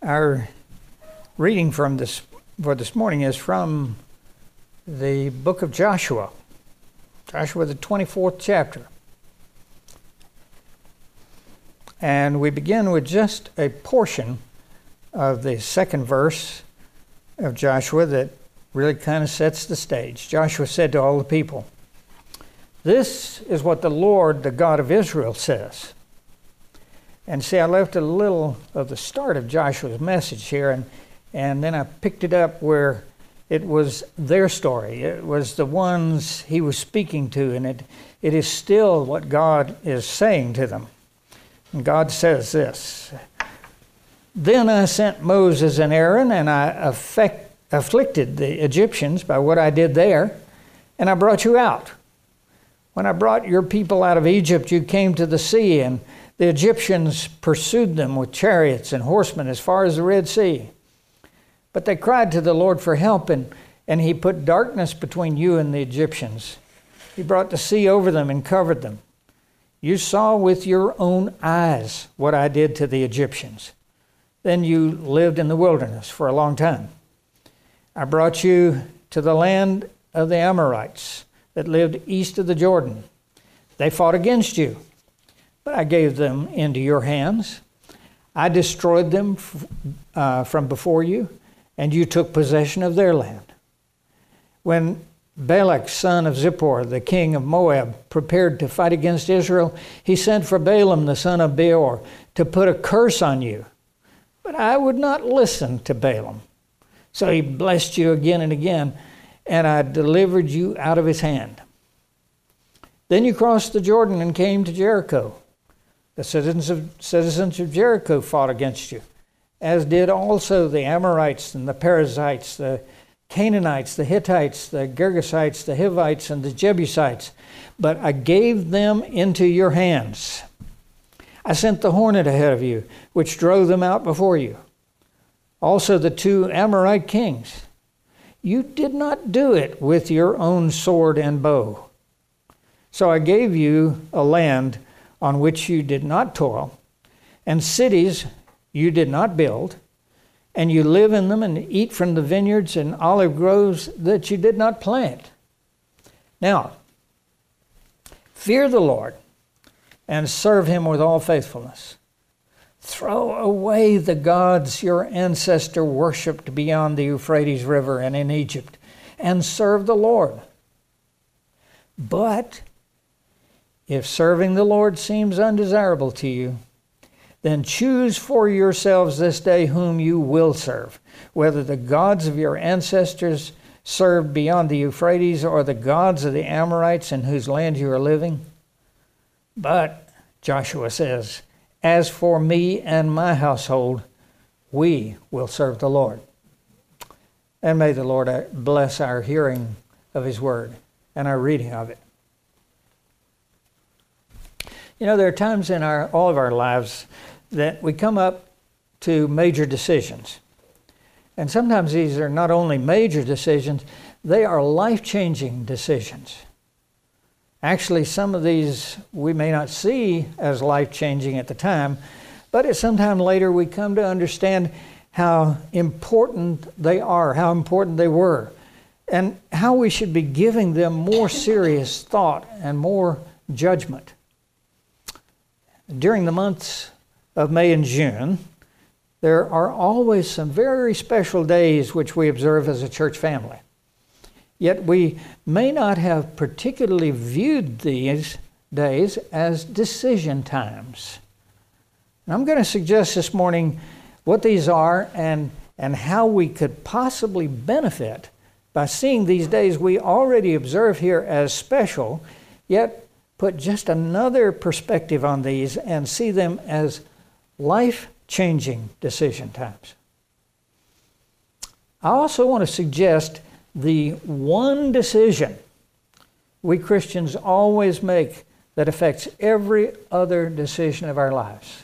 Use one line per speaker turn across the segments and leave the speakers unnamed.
Our reading for this morning is from the book of Joshua. Joshua, the 24th chapter. And we begin with just a portion of the second verse of Joshua that really kind of sets the stage. Joshua said to all the people, "This is what the Lord, the God of Israel, says." And see, I left a little of the start of Joshua's message here, and then I picked it up where it was their story. It was the ones he was speaking to, and it is still what God is saying to them. And God says this, "Then I sent Moses and Aaron, and I afflicted the Egyptians by what I did there, and I brought you out. When I brought your people out of Egypt, you came to the sea, and the Egyptians pursued them with chariots and horsemen as far as the Red Sea. But they cried to the Lord for help, and he put darkness between you and the Egyptians. He brought the sea over them and covered them. You saw with your own eyes what I did to the Egyptians. Then you lived in the wilderness for a long time. I brought you to the land of the Amorites that lived east of the Jordan. They fought against you, but I gave them into your hands. I destroyed them from before you, and you took possession of their land. When Balak, son of Zippor, the king of Moab, prepared to fight against Israel, he sent for Balaam, the son of Beor, to put a curse on you. But I would not listen to Balaam. So he blessed you again and again, and I delivered you out of his hand. Then you crossed the Jordan and came to Jericho. The citizens of Jericho fought against you, as did also the Amorites and the Perizzites, the Canaanites, the Hittites, the Girgashites, the Hivites, and the Jebusites. But I gave them into your hands. I sent the hornet ahead of you, which drove them out before you. Also the two Amorite kings. You did not do it with your own sword and bow. So I gave you a land on which you did not toil, and cities you did not build, and you live in them and eat from the vineyards and olive groves that you did not plant. Now, fear the Lord and serve him with all faithfulness. Throw away the gods your ancestor worshipped beyond the Euphrates River and in Egypt, and serve the Lord. But if serving the Lord seems undesirable to you, then choose for yourselves this day whom you will serve, whether the gods of your ancestors served beyond the Euphrates or the gods of the Amorites in whose land you are living. But, Joshua says, as for me and my household, we will serve the Lord." And may the Lord bless our hearing of his word and our reading of it. You know, there are times in all of our lives that we come up to major decisions. And sometimes these are not only major decisions, they are life-changing decisions. Actually, some of these we may not see as life-changing at the time, but at some time later we come to understand how important they are, how important they were, and how we should be giving them more serious thought and more judgment. During the months of May and June, there are always some very special days which we observe as a church family. Yet we may not have particularly viewed these days as decision times. And I'm going to suggest this morning what these are and how we could possibly benefit by seeing these days we already observe here as special, yet put just another perspective on these and see them as life-changing decision times. I also want to suggest the one decision we Christians always make that affects every other decision of our lives.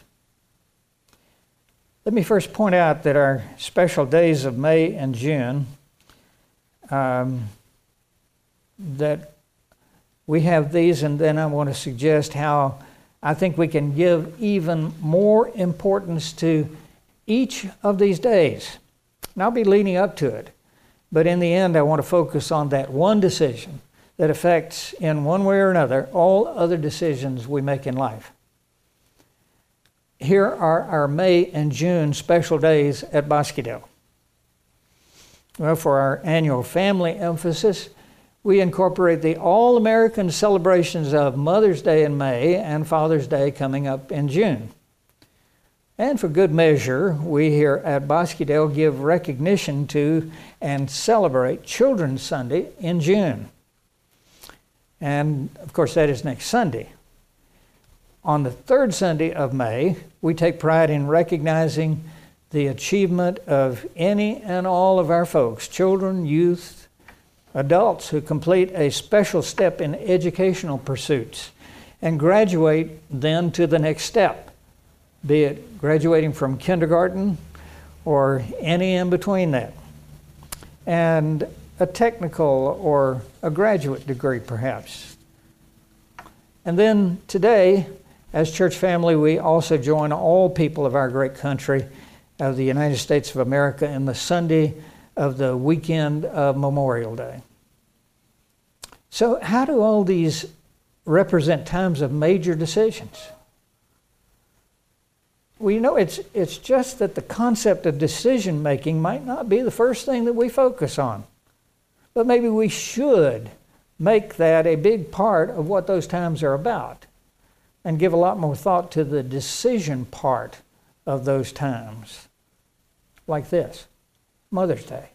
Let me first point out that our special days of May and June, that we have these, and then I want to suggest how I think we can give even more importance to each of these days. And I'll be leading up to it. But in the end, I want to focus on that one decision that affects, in one way or another, all other decisions we make in life. Here are our May and June special days at Bosquedale. Well, for our annual family emphasis, we incorporate the all-American celebrations of Mother's Day in May and Father's Day coming up in June. And for good measure, we here at Bosquedale give recognition to and celebrate Children's Sunday in June. And, of course, that is next Sunday. On the third Sunday of May, we take pride in recognizing the achievement of any and all of our folks, children, youth, adults who complete a special step in educational pursuits and graduate then to the next step, be it graduating from kindergarten or any in between that, and a technical or a graduate degree perhaps. And then today, as church family, we also join all people of our great country of the United States of America in the Sunday of the weekend of Memorial Day. So how do all these represent times of major decisions? Well, you know, it's just that the concept of decision making might not be the first thing that we focus on. But maybe we should make that a big part of what those times are about and give a lot more thought to the decision part of those times. Like this, Mother's Day.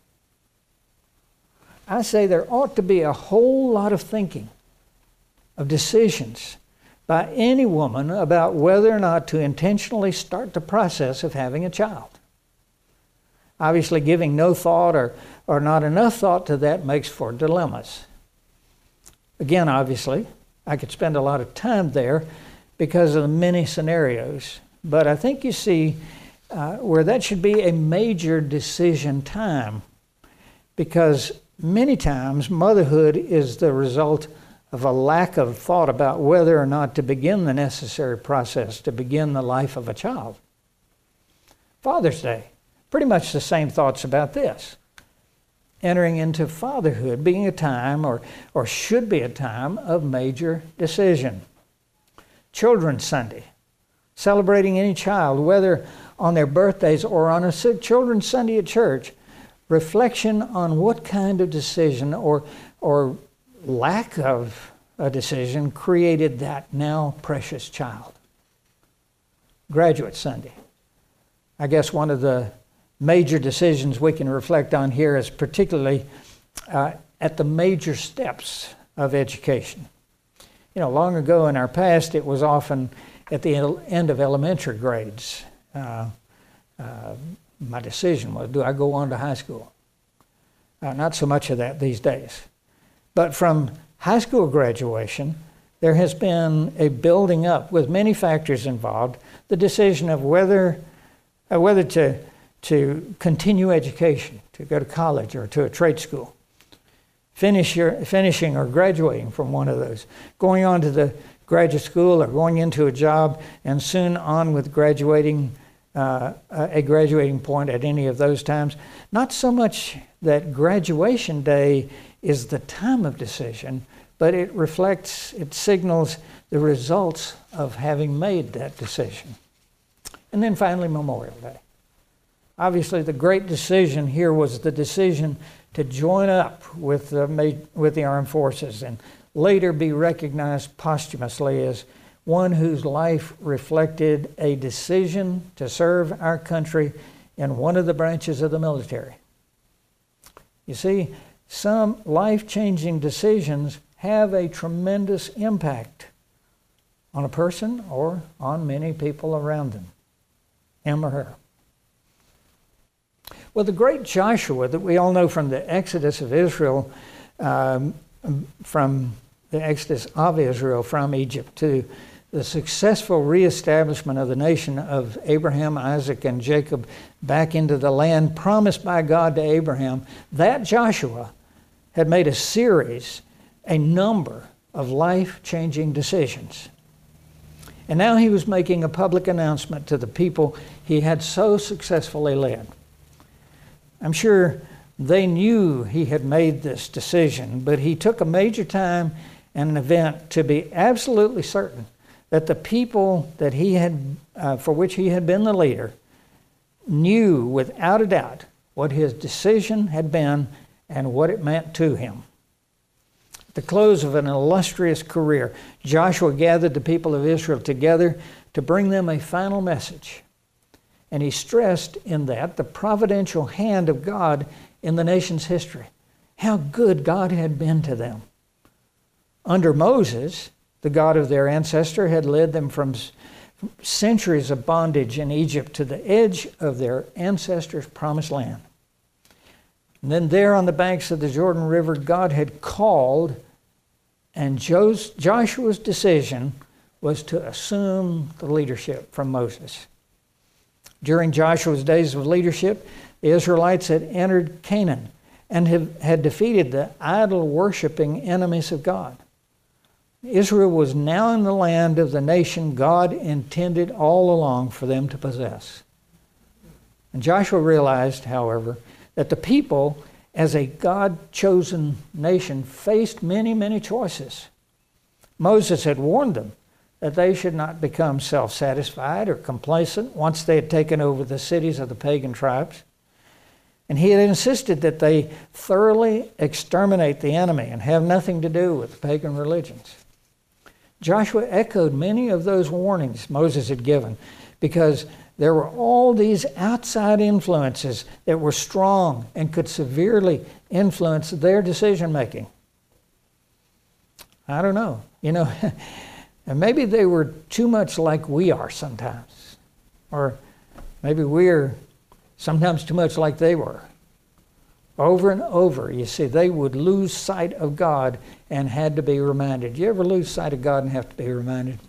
I say there ought to be a whole lot of thinking, of decisions by any woman about whether or not to intentionally start the process of having a child. Obviously, giving no thought or not enough thought to that makes for dilemmas. Again, obviously, I could spend a lot of time there because of the many scenarios, but I think you see where that should be a major decision time, because many times motherhood is the result of a lack of thought about whether or not to begin the necessary process to begin the life of a child. Father's Day, pretty much the same thoughts about this. Entering into fatherhood being a time, or should be a time, of major decision. Children's Sunday, celebrating any child, whether on their birthdays or on a Children's Sunday at church, reflection on what kind of decision or lack of a decision created that now precious child. Graduate Sunday. I guess one of the major decisions we can reflect on here is particularly at the major steps of education. You know, long ago in our past, it was often at the end of elementary grades. My decision was, do I go on to high school? Not so much of that these days. But from high school graduation, there has been a building up with many factors involved, the decision of whether to continue education, to go to college or to a trade school, finishing or graduating from one of those, going on to the graduate school or going into a job, and soon on with graduating, a graduating point at any of those times. Not so much that graduation day is the time of decision, but it signals the results of having made that decision. And then finally, Memorial Day. Obviously, the great decision here was the decision to join up with the armed forces and later be recognized posthumously as one whose life reflected a decision to serve our country in one of the branches of the military. You see, some life-changing decisions have a tremendous impact on a person or on many people around them, him or her. Well, the great Joshua that we all know from the Exodus of Israel, from the Exodus of Israel from Egypt to the successful reestablishment of the nation of Abraham, Isaac, and Jacob back into the land promised by God to Abraham, that Joshua had made a number of life-changing decisions. And now he was making a public announcement to the people he had so successfully led. I'm sure they knew he had made this decision, but he took a major time and an event to be absolutely certain that the people that he had, for which he had been the leader, knew without a doubt what his decision had been and what it meant to him. At the close of an illustrious career, Joshua gathered the people of Israel together to bring them a final message. And he stressed in that the providential hand of God in the nation's history, how good God had been to them. Under Moses, the God of their ancestor had led them from centuries of bondage in Egypt to the edge of their ancestors' promised land. And then there on the banks of the Jordan River, God had called, and Joshua's decision was to assume the leadership from Moses. During Joshua's days of leadership, the Israelites had entered Canaan and had defeated the idol-worshiping enemies of God. Israel was now in the land of the nation God intended all along for them to possess. And Joshua realized, however, that the people, as a God-chosen nation, faced many, many choices. Moses had warned them that they should not become self-satisfied or complacent once they had taken over the cities of the pagan tribes. And he had insisted that they thoroughly exterminate the enemy and have nothing to do with the pagan religions. Joshua echoed many of those warnings Moses had given because there were all these outside influences that were strong and could severely influence their decision-making. I don't know. And maybe they were too much like we are sometimes. Or maybe we're sometimes too much like they were. Over and over, you see, they would lose sight of God and had to be reminded. You ever lose sight of God and have to be reminded?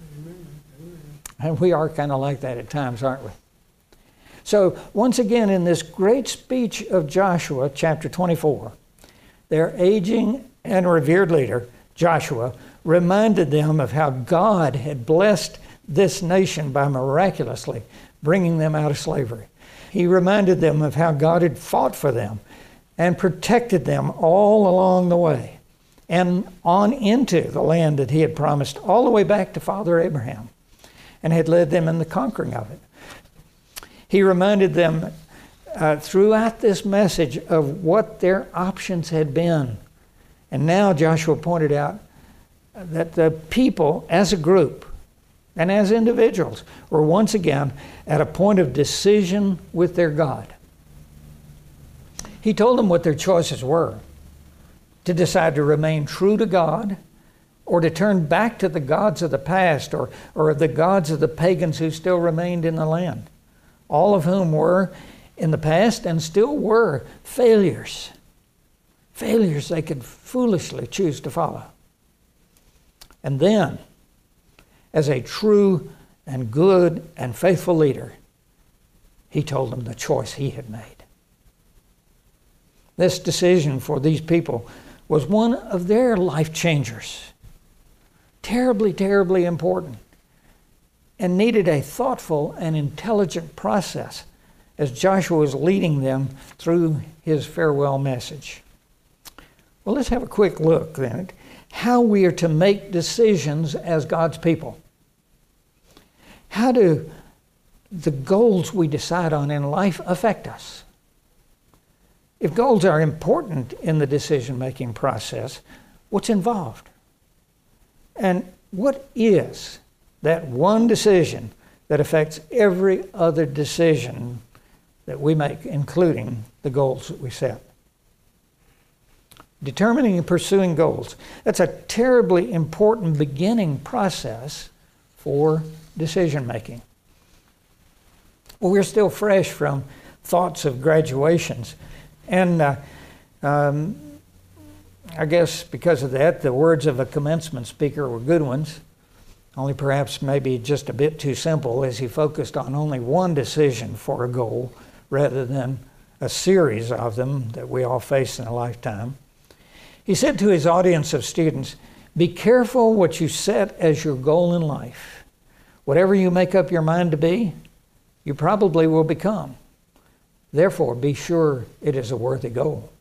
And we are kind of like that at times, aren't we? So, once again, in this great speech of Joshua, chapter 24, their aging and revered leader, Joshua, reminded them of how God had blessed this nation by miraculously bringing them out of slavery. He reminded them of how God had fought for them and protected them all along the way and on into the land that he had promised all the way back to Father Abraham and had led them in the conquering of it. He reminded them throughout this message of what their options had been. And now Joshua pointed out that the people as a group and as individuals were once again at a point of decision with their God. He told them what their choices were: to decide to remain true to God, or to turn back to the gods of the past, or the gods of the pagans who still remained in the land, all of whom were in the past and still were failures they could foolishly choose to follow. And then, as a true and good and faithful leader, he told them the choice he had made. This decision for these people was one of their life changers. Terribly, terribly important, and needed a thoughtful and intelligent process as Joshua was leading them through his farewell message. Well, let's have a quick look then at how we are to make decisions as God's people. How do the goals we decide on in life affect us? If goals are important in the decision-making process, what's involved? And what is that one decision that affects every other decision that we make, including the goals that we set? Determining and pursuing goals. That's a terribly important beginning process for decision-making. Well, we're still fresh from thoughts of graduations. And I guess because of that, the words of a commencement speaker were good ones, only perhaps maybe just a bit too simple, as he focused on only one decision for a goal rather than a series of them that we all face in a lifetime. He said to his audience of students, "Be careful what you set as your goal in life. Whatever you make up your mind to be, you probably will become. Therefore, be sure it is a worthy goal.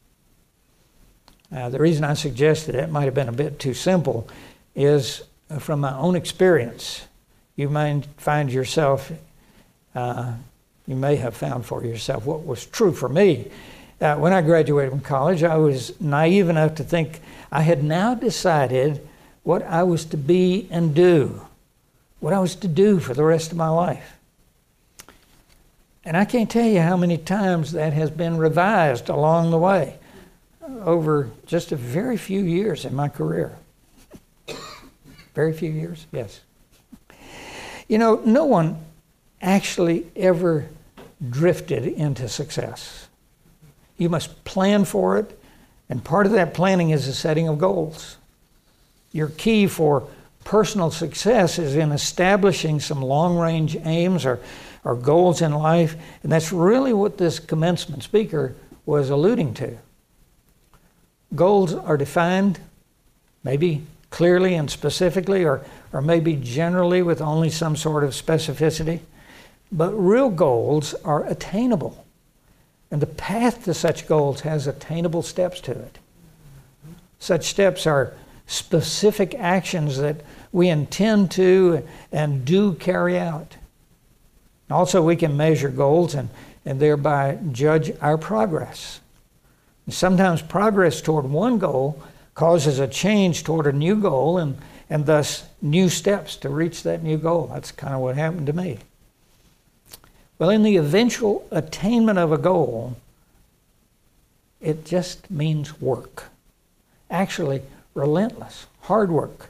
The reason I suggested it might have been a bit too simple is from my own experience. You may find yourself, you may have found for yourself what was true for me. When I graduated from college, I was naive enough to think I had now decided what I was to be and do, what I was to do for the rest of my life. And I can't tell you how many times that has been revised along the way over just a very few years in my career. Very few years, yes. You know, no one actually ever drifted into success. You must plan for it, and part of that planning is the setting of goals. Your key for personal success is in establishing some long-range aims or goals in life, and that's really what this commencement speaker was alluding to. Goals are defined, maybe clearly and specifically, or maybe generally with only some sort of specificity, but real goals are attainable, and the path to such goals has attainable steps to it. Such steps are specific actions that we intend to and do carry out. Also, we can measure goals and thereby judge our progress. Sometimes progress toward one goal causes a change toward a new goal and thus new steps to reach that new goal. That's kind of what happened to me. Well, in the eventual attainment of a goal, it just means work. Actually, relentless, hard work.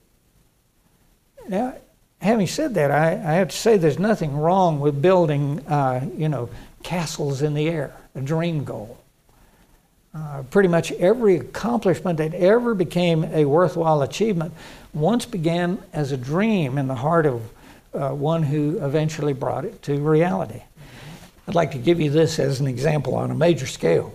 Now, having said that, I have to say there's nothing wrong with building, castles in the air, a dream goal. Pretty much every accomplishment that ever became a worthwhile achievement once began as a dream in the heart of one who eventually brought it to reality. I'd like to give you this as an example on a major scale.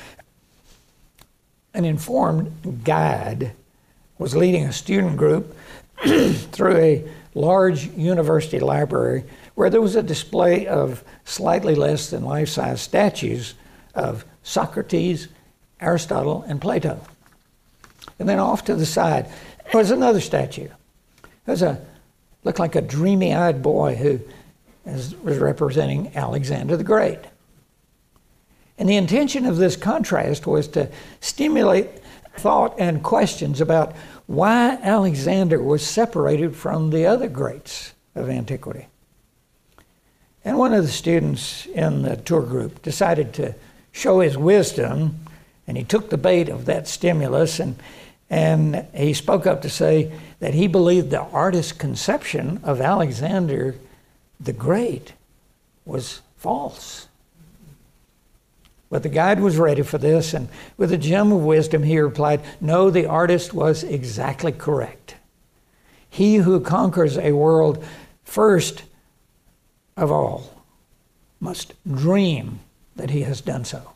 An informed guide was leading a student group through a large university library where there was a display of slightly less than life-size statues of Socrates, Aristotle, and Plato. And then off to the side was another statue. Looked like a dreamy-eyed boy who was representing Alexander the Great. And the intention of this contrast was to stimulate thought and questions about why Alexander was separated from the other greats of antiquity. And one of the students in the tour group decided to show his wisdom, and he took the bait of that stimulus, and he spoke up to say that he believed the artist's conception of Alexander the Great was false. But the guide was ready for this, and with a gem of wisdom, he replied, "No, the artist was exactly correct. He who conquers a world first of all must dream that he has done so."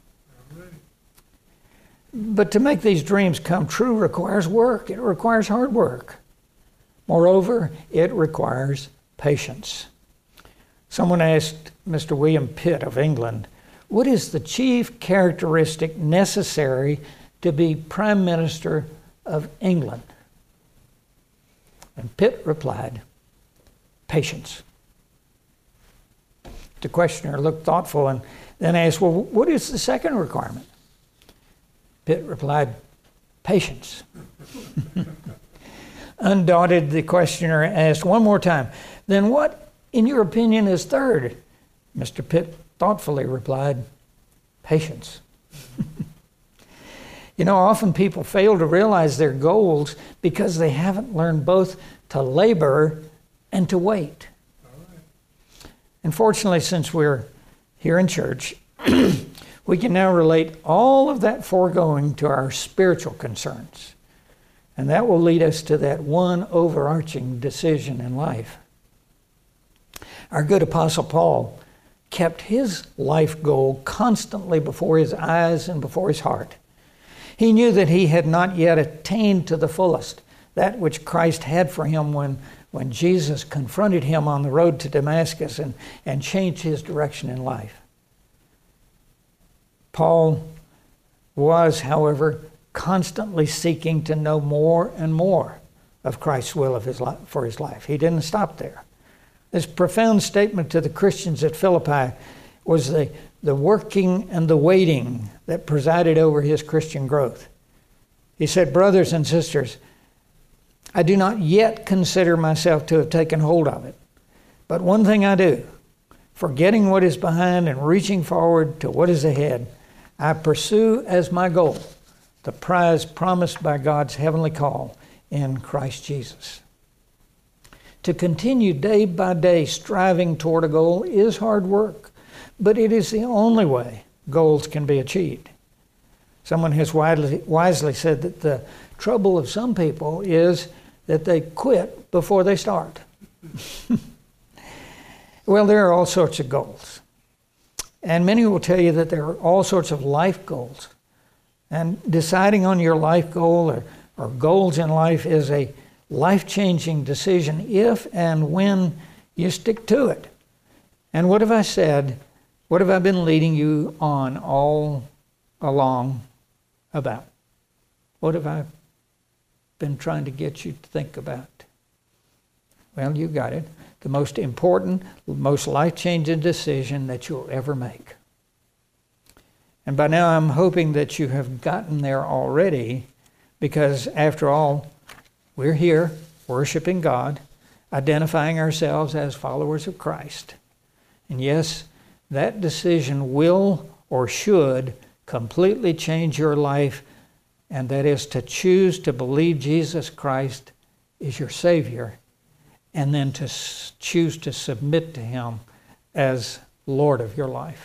But to make these dreams come true requires work. It requires hard work. Moreover, it requires patience. Someone asked Mr. William Pitt of England, "What is the chief characteristic necessary to be Prime Minister of England?" And Pitt replied, "Patience." The questioner looked thoughtful and then asked, "Well, what is the second requirement?" Pitt replied, "Patience." Undaunted, the questioner asked one more time, "Then what, in your opinion, is third?" Mr. Pitt thoughtfully replied, "Patience." You know, often people fail to realize their goals because they haven't learned both to labor and to wait. And fortunately, since we're here in church, we can now relate all of that foregoing to our spiritual concerns. And that will lead us to that one overarching decision in life. Our good Apostle Paul kept his life goal constantly before his eyes and before his heart. He knew that he had not yet attained to the fullest that which Christ had for him when when Jesus confronted him on the road to Damascus and changed his direction in life. Paul was, however, constantly seeking to know more and more of Christ's will for his life. He didn't stop there. This profound statement to the Christians at Philippi was the working and the waiting that presided over his Christian growth. He said, "Brothers and sisters, I do not yet consider myself to have taken hold of it. But one thing I do, forgetting what is behind and reaching forward to what is ahead, I pursue as my goal the prize promised by God's heavenly call in Christ Jesus." To continue day by day striving toward a goal is hard work, but it is the only way goals can be achieved. Someone has wisely said that the trouble of some people is that they quit before they start. Well, there are all sorts of goals. And many will tell you that there are all sorts of life goals. And deciding on your life goal or goals in life is a life-changing decision if and when you stick to it. And what have I said? What have I been leading you on all along about? What have I been trying to get you to think about? Well, you got it. The most important, most life-changing decision that you'll ever make. And by now I'm hoping that you have gotten there already, because after all, we're here worshiping God, identifying ourselves as followers of Christ. And yes, that decision will or should completely change your life, and that is to choose to believe Jesus Christ is your Savior, and then to choose to submit to Him as Lord of your life.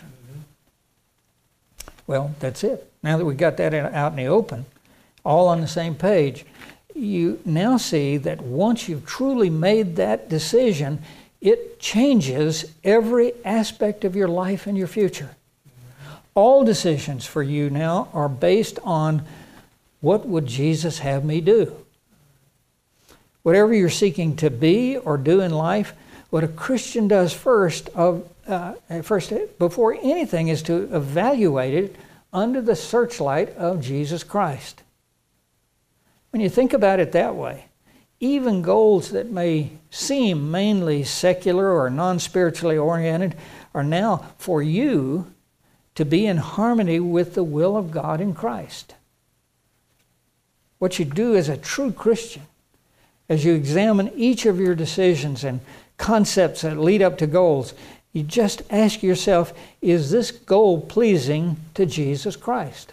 Well, that's it. Now that we got that out in the open, all on the same page, you now see that once you've truly made that decision, it changes every aspect of your life and your future. All decisions for you now are based on, what would Jesus have me do? Whatever you're seeking to be or do in life, what a Christian does first before anything is to evaluate it under the searchlight of Jesus Christ. When you think about it that way, even goals that may seem mainly secular or non-spiritually oriented are now for you to be in harmony with the will of God in Christ. What you do as a true Christian, as you examine each of your decisions and concepts that lead up to goals, you just ask yourself, is this goal pleasing to Jesus Christ?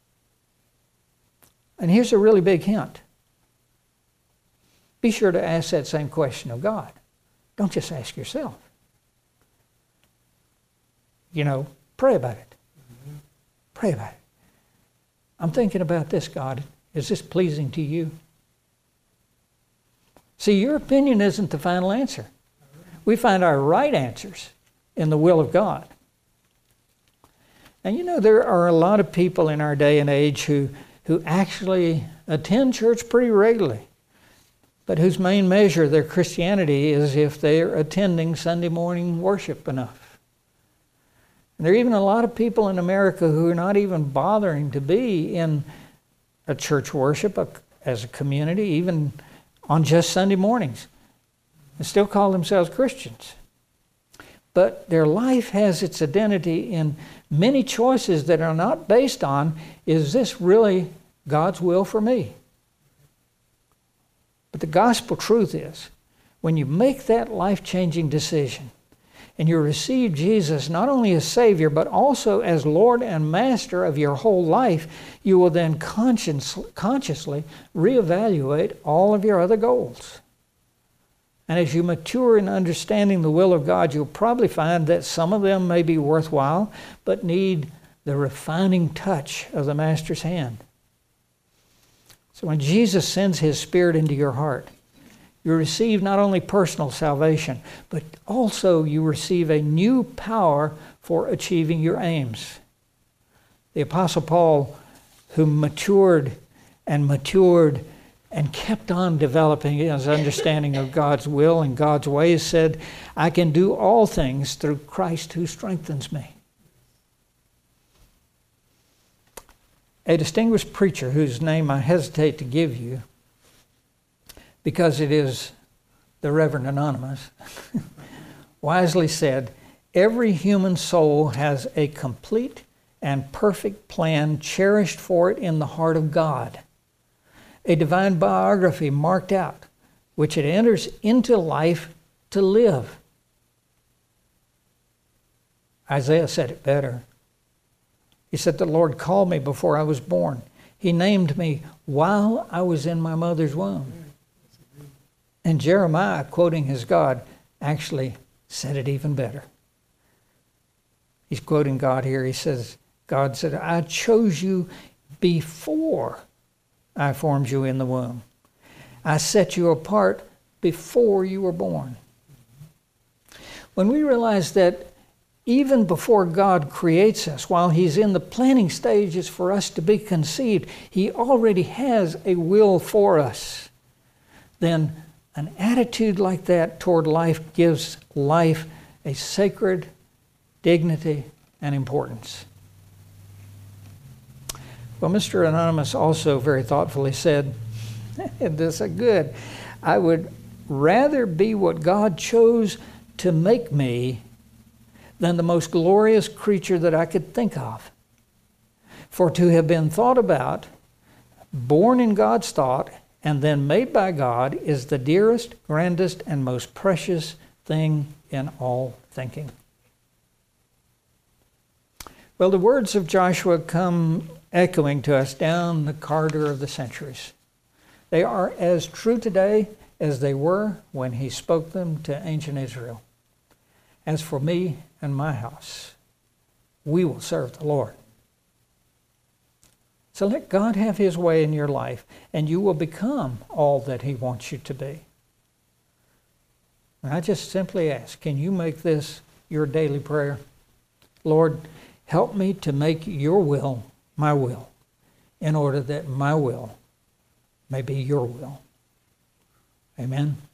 And here's a really big hint. Be sure to ask that same question of God. Don't just ask yourself. Pray about it. Pray about it. I'm thinking about this, God. Is this pleasing to you? See, your opinion isn't the final answer. We find our right answers in the will of God. And there are a lot of people in our day and age who actually attend church pretty regularly, but whose main measure of their Christianity is if they're attending Sunday morning worship enough. And there are even a lot of people in America who are not even bothering to be in a church worship as a community, even on just Sunday mornings, and still call themselves Christians. But their life has its identity in many choices that are not based on, is this really God's will for me? But the gospel truth is, when you make that life-changing decision and you receive Jesus not only as Savior, but also as Lord and Master of your whole life, you will then consciously reevaluate all of your other goals. And as you mature in understanding the will of God, you'll probably find that some of them may be worthwhile, but need the refining touch of the Master's hand. So when Jesus sends His Spirit into your heart, you receive not only personal salvation, but also you receive a new power for achieving your aims. The Apostle Paul, who matured and and kept on developing his understanding of God's will and God's ways, said, I can do all things through Christ who strengthens me. A distinguished preacher, whose name I hesitate to give you because it is the Reverend Anonymous, wisely said, every human soul has a complete and perfect plan cherished for it in the heart of God, a divine biography marked out, which it enters into life to live. Isaiah said it better. He said, the Lord called me before I was born. He named me while I was in my mother's womb. And Jeremiah, quoting his God, actually said it even better. He's quoting God here. He says, God said, I chose you before I formed you in the womb. I set you apart before you were born. When we realize that even before God creates us, while He's in the planning stages for us to be conceived, He already has a will for us, then an attitude like that toward life gives life a sacred dignity and importance. Well, Mr. Anonymous also very thoughtfully said, and this is good, I would rather be what God chose to make me than the most glorious creature that I could think of. For to have been thought about, born in God's thought, and then made by God is the dearest, grandest, and most precious thing in all thinking. Well, the words of Joshua come echoing to us down the corridor of the centuries. They are as true today as they were when he spoke them to ancient Israel. As for me and my house, we will serve the Lord. So let God have His way in your life, and you will become all that He wants you to be. And I just simply ask, can you make this your daily prayer? Lord, help me to make your will my will, in order that my will may be your will. Amen.